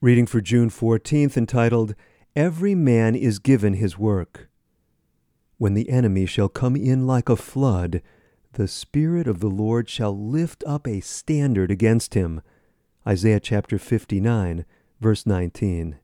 Reading for June 14th, entitled, Every Man is Given His Work. When the enemy shall come in like a flood, the Spirit of the Lord shall lift up a standard against him. Isaiah chapter 59, verse 19.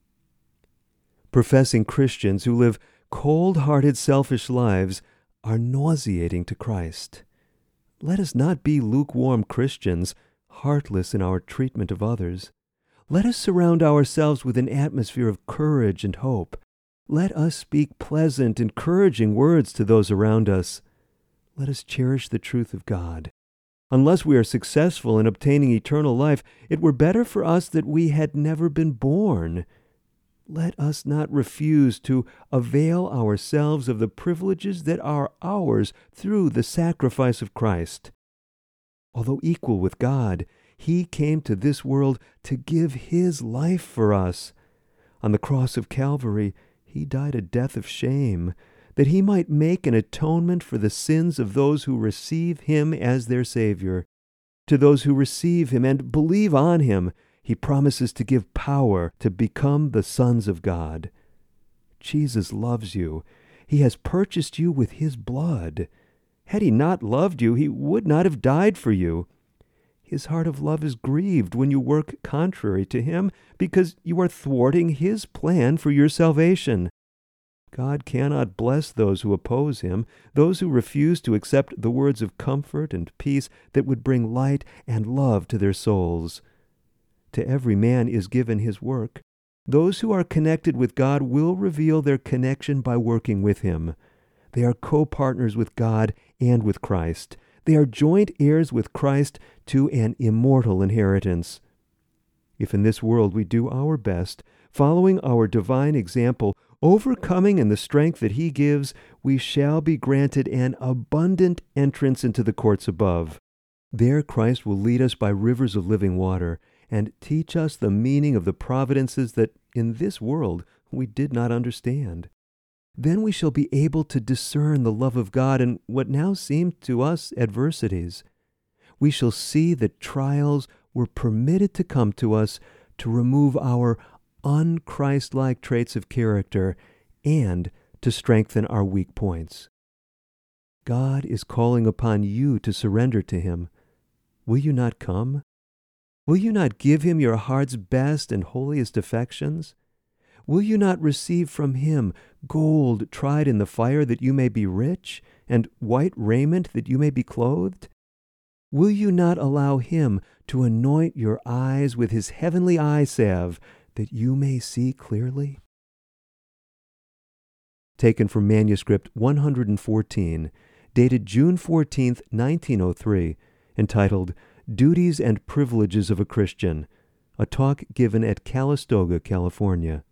Professing Christians who live cold-hearted, selfish lives are nauseating to Christ. Let us not be lukewarm Christians, heartless in our treatment of others. Let us surround ourselves with an atmosphere of courage and hope. Let us speak pleasant, encouraging words to those around us. Let us cherish the truth of God. Unless we are successful in obtaining eternal life, it were better for us that we had never been born. Let us not refuse to avail ourselves of the privileges that are ours through the sacrifice of Christ. Although equal with God, He came to this world to give His life for us. On the cross of Calvary, He died a death of shame, that He might make an atonement for the sins of those who receive Him as their Savior. To those who receive Him and believe on Him, He promises to give power to become the sons of God. Jesus loves you. He has purchased you with His blood. Had He not loved you, He would not have died for you. His heart of love is grieved when you work contrary to Him, because you are thwarting His plan for your salvation. God cannot bless those who oppose Him, those who refuse to accept the words of comfort and peace that would bring light and love to their souls. To every man is given his work. Those who are connected with God will reveal their connection by working with Him. They are co-partners with God and with Christ. They are joint heirs with Christ to an immortal inheritance. If in this world we do our best, following our divine example, overcoming in the strength that He gives, we shall be granted an abundant entrance into the courts above. There Christ will lead us by rivers of living water and teach us the meaning of the providences that in this world we did not understand. Then we shall be able to discern the love of God in what now seem to us adversities. We shall see that trials were permitted to come to us to remove our un-Christ-like traits of character and to strengthen our weak points. God is calling upon you to surrender to Him. Will you not come? Will you not give Him your heart's best and holiest affections? Will you not receive from Him gold tried in the fire that you may be rich, and white raiment that you may be clothed? Will you not allow Him to anoint your eyes with His heavenly eye salve, that you may see clearly? Taken from manuscript 114, dated June 14, 1903, entitled Duties and Privileges of a Christian, a talk given at Calistoga, California.